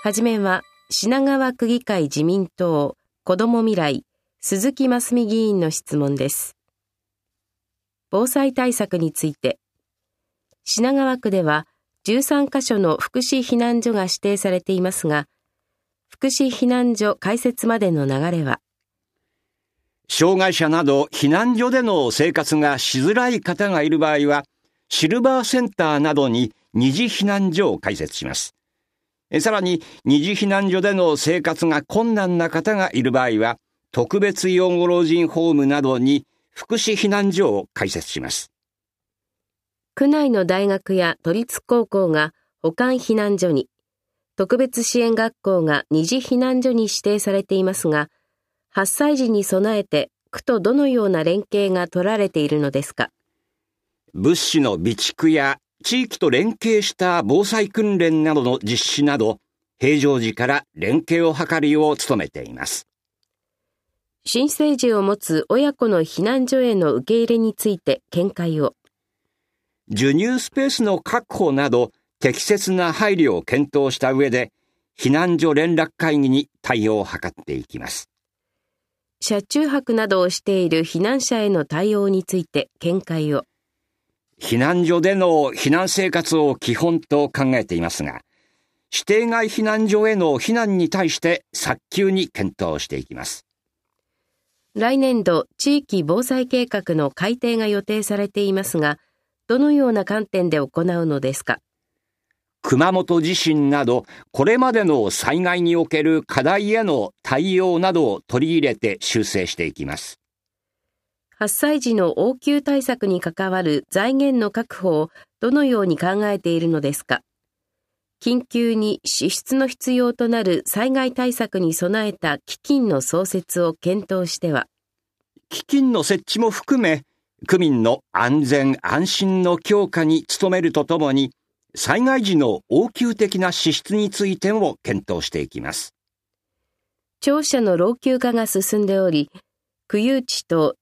はじめは品川区議会自民党子ども未来鈴木真澄議員の質問です。防災対策について、品川区では13カ所の福祉避難所が指定されていますが、福祉避難所開設までの流れは、 障害者など避難所での生活がしづらい方がいる場合は、シルバーセンターなどに二次避難所を開設します。さらに二次避難所での生活が困難な方がいる場合は、特別養護老人ホームなどに福祉避難所を開設します。 区内の大学や都立高校が補完避難所に、特別支援学校が二次避難所に指定されていますが、発災時に備えて区とどのような連携が取られているのですか。 物資の備蓄や地域と連携した防災訓練などの実施など、平常時から連携を図るよう努めています。 新生児を持つ親子の避難所への受け入れについて見解を。 授乳スペースの確保など、適切な配慮を検討した上で、避難所連絡会議に対応を図っていきます。 車中泊などをしている避難者への対応について見解を。 避難所での避難生活を基本と考えていますが、指定外避難所への避難に対して早急に検討していきます。 来年度地域防災計画の改定が予定されていますが、どのような観点で行うのですか。 熊本地震など、これまでの災害における課題への対応などを取り入れて修正していきます。 発災時の応急対策に関わる財源の確保をどのように考えているのですか。緊急に支出の必要となる災害対策に備えた基金の創設を検討しては、 基金の設置も含め、区民の安全安心の強化に努めるとともに、災害時の応急的な支出についても検討していきます。 庁舎の老朽化が進んでおり、区有地と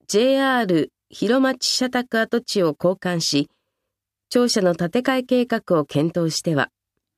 JR 広町社宅跡地を交換し、庁舎の建て替え計画を検討しては、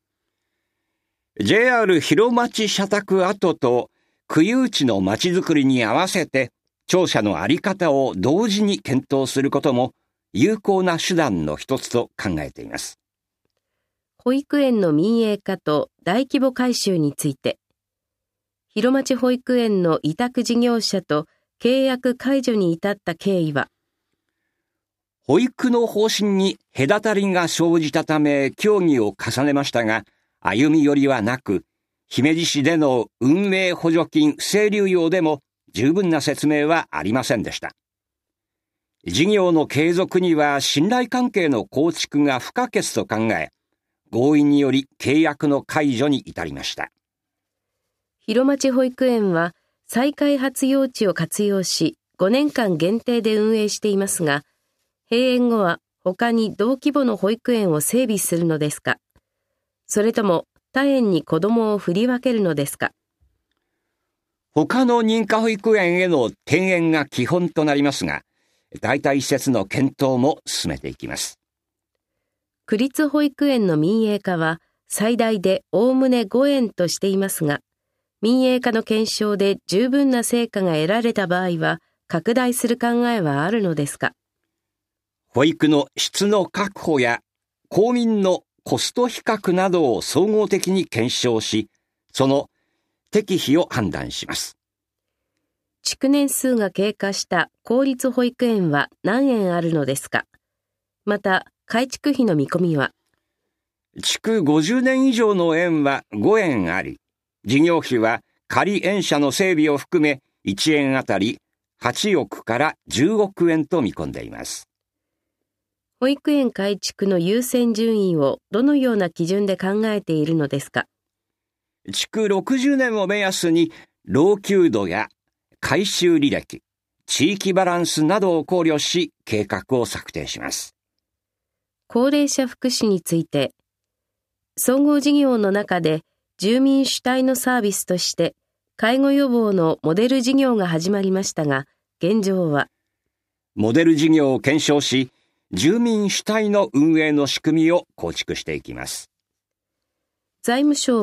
JR 広町社宅跡と区有地のまちづくりに合わせて、庁舎のあり方を同時に検討することも有効な手段の一つと考えています。 保育園の民営化と大規模改修について、広町保育園の委託事業者と契約解除に至った経緯は、 保育の方針に隔たりが生じたため協議を重ねましたが、歩み寄りはなく、姫路市での運営補助金不正流用でも十分な説明はありませんでした。事業の継続には信頼関係の構築が不可欠と考え、合意により契約の解除に至りました。 広町保育園は再開発用地を活用し、5年間限定で運営していますが、閉園後は他に同規模の保育園を整備するのですか、それとも他園に子どもを振り分けるのですか。 他の認可保育園への転園が基本となりますが、代替施設の検討も進めていきます。 区立保育園の民営化は最大でおおむね5園としていますが、民営化の検証で十分な成果が得られた場合は拡大する考えはあるのですか。 保育の質の確保や公民のコスト比較などを総合的に検証し、その適否を判断します。 築年数が経過した公立保育園は何園あるのですか。また、改築費の見込みは。 築50年以上の園は5園あり、事業費は仮園舎の整備を含め1園あたり8億から10億円と見込んでいます。 保育園改築の優先順位をどのような基準で考えているのですか。 築60年を目安に老朽度や改修履歴、地域バランスなどを考慮し計画を策定します。 高齢者福祉について、総合事業の中で住民主体のサービスとして介護予防のモデル事業が始まりましたが、現状は。 モデル事業を検証し、住民主体の運営の仕組みを構築していきます。 財務省は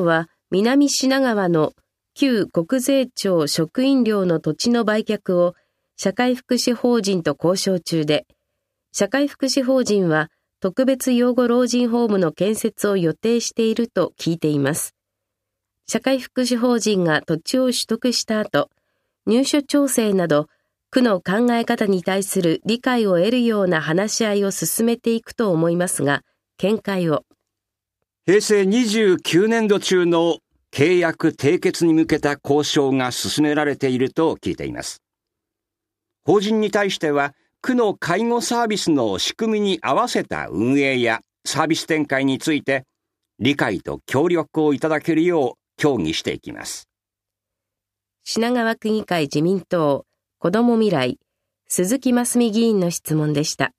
南品川の旧国税庁職員寮の土地の売却を社会福祉法人と交渉中で、社会福祉法人は特別養護老人ホームの建設を予定していると聞いています。社会福祉法人が土地を取得した後、入所調整など区の考え方に対する理解を得るような話し合いを進めていくと思いますが、見解を。 平成29年度中の契約締結に向けた交渉が進められていると聞いています。法人に対しては、区の介護サービスの仕組みに合わせた運営やサービス展開について、理解と協力をいただけるよう協議していきます。 品川区議会自民党子ども未来、鈴木真澄議員の質問でした。